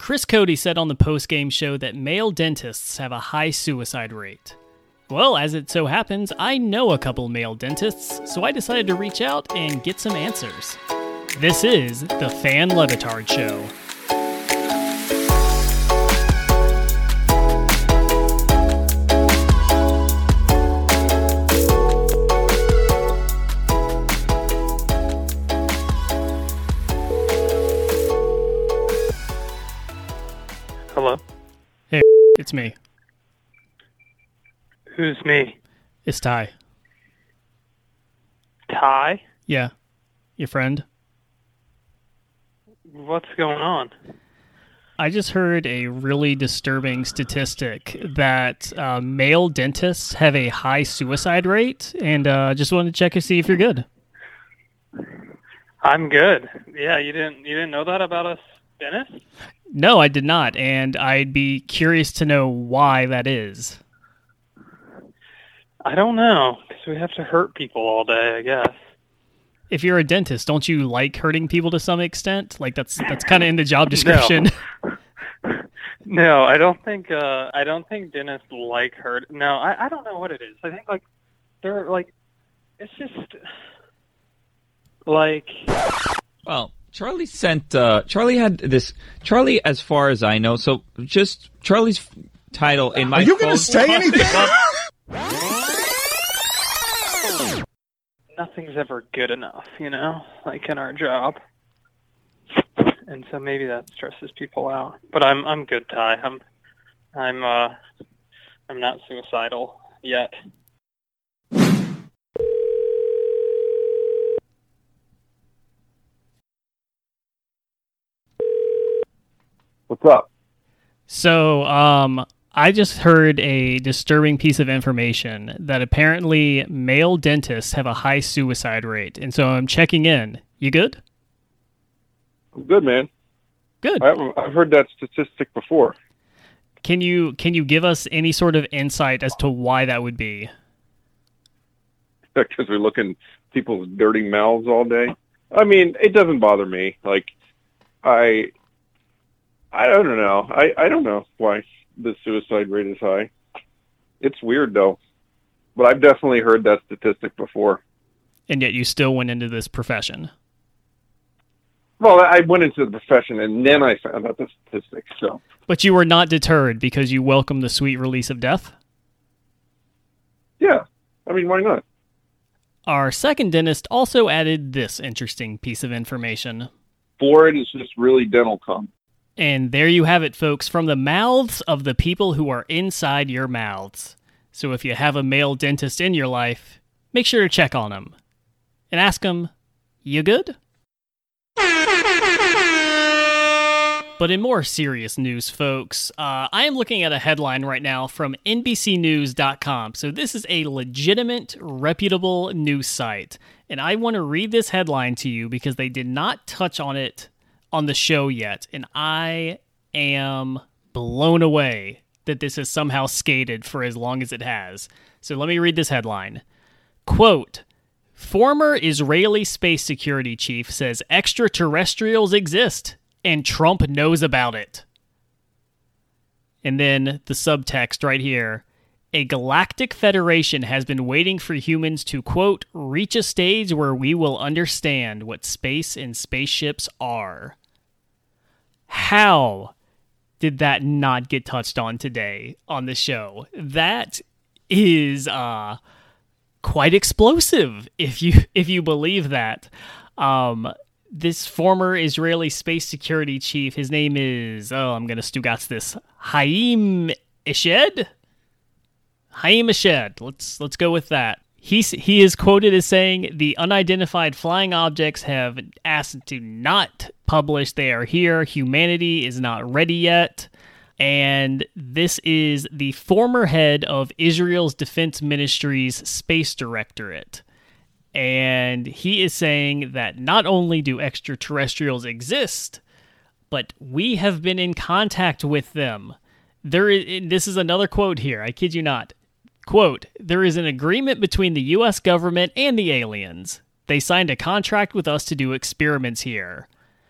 Chris Cody said on the post-game show that male dentists have a high suicide rate. Well, as it so happens, I know a couple male dentists, so I decided to reach out and get some answers. This is the Fan Levitard Show. Hello? Hey, it's me. Who's me? It's Ty. Ty? Yeah, your friend. What's going on? I just heard a really disturbing statistic that male dentists have a high suicide rate, and just wanted to check to see if you're good. I'm good. Yeah, you didn't know that about us, Dennis? No, I did not, and I'd be curious to know why that is. I don't know, because we have to hurt people all day, I guess. If you're a dentist, don't you like hurting people to some extent? Like that's kind of in the job description. No, I don't think dentists like hurt. No, I don't know what it is. I think like they're like it's just like. Well, Charlie had this. Charlie, as far as I know, so just Charlie's title in my. Are you going to say anything? Nothing's ever good enough, like in our job. And so maybe that stresses people out. But I'm good, Ty. I'm not suicidal yet. What's up? So, I just heard a disturbing piece of information that apparently male dentists have a high suicide rate. And so I'm checking in. You good? I'm good, man. Good. I've heard that statistic before. Can you give us any sort of insight as to why that would be? Because we're looking people's dirty mouths all day. I mean, it doesn't bother me. Like, I don't know. I don't know why the suicide rate is high. It's weird, though. But I've definitely heard that statistic before. And yet you still went into this profession. Well, I went into the profession, and then I found out the statistics. So. But you were not deterred because you welcomed the sweet release of death? Yeah. I mean, why not? Our second dentist also added this interesting piece of information. Fluoride is just really dental cum. And there you have it, folks, from the mouths of the people who are inside your mouths. So if you have a male dentist in your life, make sure to check on him. And ask him, you good? But in more serious news, folks, I am looking at a headline right now from NBCnews.com. So this is a legitimate, reputable news site. And I want to read this headline to you because they did not touch on it on the show yet, and I am blown away that this has somehow skated for as long as it has. So let me read this headline. Quote, former Israeli space security chief says extraterrestrials exist, and Trump knows about it. And then the subtext right here. A galactic federation has been waiting for humans to, quote, reach a stage where we will understand what space and spaceships are. How did that not get touched on today on the show? That is quite explosive, if you believe that. This former Israeli space security chief, his name is, I'm going to Stugatz this, Haim Eshed? Haim Eshed. Let's go with that. He is quoted as saying, the unidentified flying objects have asked to not publish they are here. Humanity is not ready yet. And this is the former head of Israel's Defense Ministry's Space Directorate. And he is saying that not only do extraterrestrials exist, but we have been in contact with them. This is another quote here, I kid you not. Quote, there is an agreement between the U.S. government and the aliens. They signed a contract with us to do experiments here.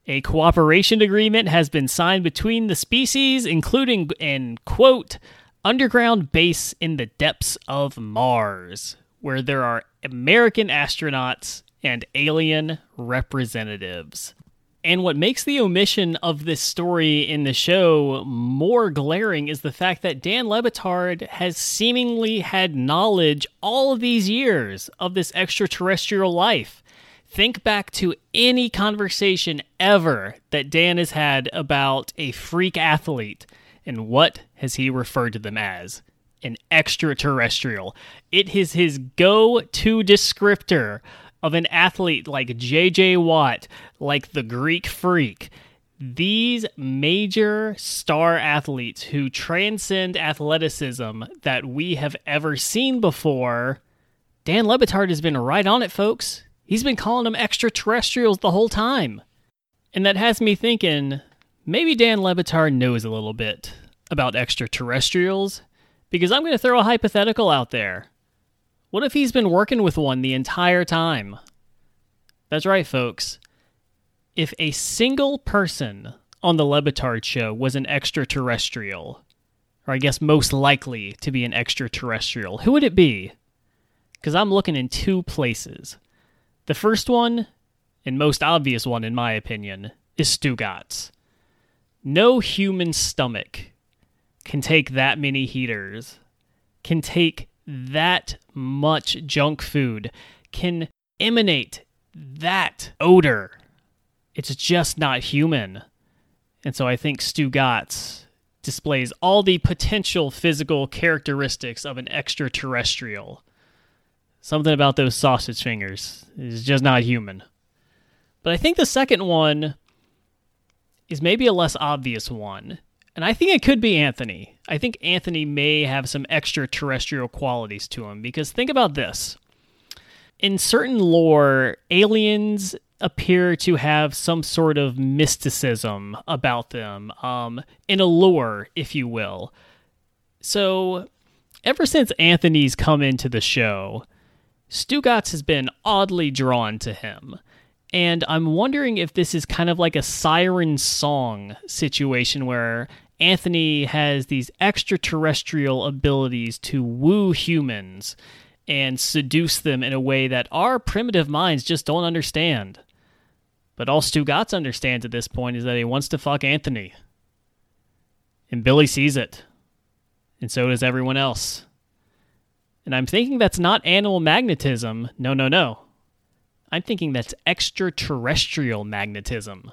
A cooperation agreement has been signed between the species, including an, quote, underground base in the depths of Mars, where there are American astronauts and alien representatives. And what makes the omission of this story in the show more glaring is the fact that Dan Le Batard has seemingly had knowledge all of these years of this extraterrestrial life. Think back to any conversation ever that Dan has had about a freak athlete, and what has he referred to them as? An extraterrestrial. It is his go-to descriptor of an athlete like J.J. Watt, like the Greek Freak. These major star athletes who transcend athleticism that we have ever seen before, Dan Le Batard has been right on it, folks. He's been calling them extraterrestrials the whole time. And that has me thinking, maybe Dan Le Batard knows a little bit about extraterrestrials, because I'm going to throw a hypothetical out there. What if he's been working with one the entire time? That's right, folks. If a single person on the Le Batard show was an extraterrestrial, or I guess most likely to be an extraterrestrial, who would it be? Because I'm looking in two places. The first one, and most obvious one in my opinion, is Stugotz. No human stomach can take that many heaters, can take that much junk food, can emanate that odor. It's just not human. And so I think Stugotz displays all the potential physical characteristics of an extraterrestrial. Something about those sausage fingers is just not human. But I think the second one is maybe a less obvious one. And I think it could be Anthony. I think Anthony may have some extraterrestrial qualities to him, because think about this. In certain lore, aliens appear to have some sort of mysticism about them, an allure, if you will. So, ever since Anthony's come into the show, Stugotz has been oddly drawn to him. And I'm wondering if this is kind of like a siren song situation where Anthony has these extraterrestrial abilities to woo humans and seduce them in a way that our primitive minds just don't understand. But all Stugotz understands at this point is that he wants to fuck Anthony. And Billy sees it. And so does everyone else. And I'm thinking that's not animal magnetism. No. I'm thinking that's extraterrestrial magnetism.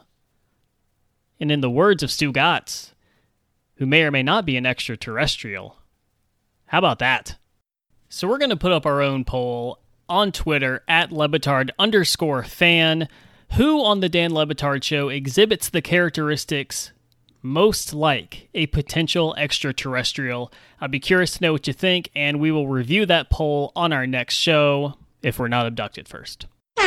And in the words of Stugotz, who may or may not be an extraterrestrial, how about that? So we're going to put up our own poll on Twitter at @LeBatard_fan. Who on the Dan Le Batard show exhibits the characteristics most like a potential extraterrestrial? I'd be curious to know what you think, and we will review that poll on our next show if we're not abducted first.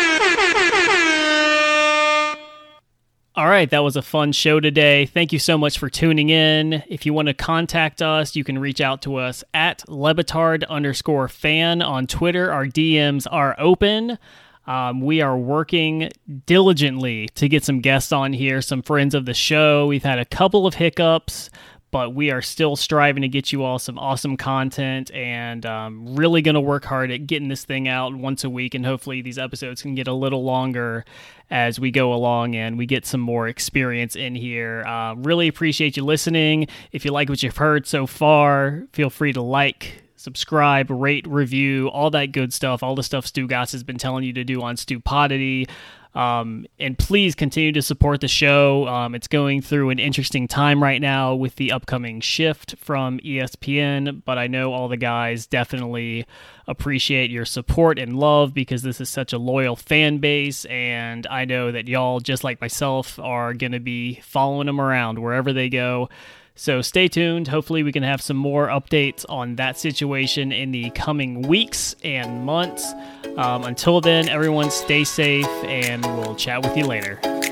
All right, that was a fun show today. Thank you so much for tuning in. If you want to contact us, you can reach out to us at @LeBatard_fan on Twitter. Our DMs are open. We are working diligently to get some guests on here, some friends of the show. We've had a couple of hiccups, but we are still striving to get you all some awesome content, and really going to work hard at getting this thing out once a week, and hopefully these episodes can get a little longer as we go along and we get some more experience in here. Really appreciate you listening. If you like what you've heard so far, feel free to like, subscribe, rate, review, all that good stuff, all the stuff Stugotz has been telling you to do on Stupodity. And please continue to support the show. It's going through an interesting time right now with the upcoming shift from ESPN, but I know all the guys definitely appreciate your support and love because this is such a loyal fan base, and I know that y'all, just like myself, are going to be following them around wherever they go. So stay tuned. Hopefully we can have some more updates on that situation in the coming weeks and months. Until then, everyone stay safe, and we'll chat with you later.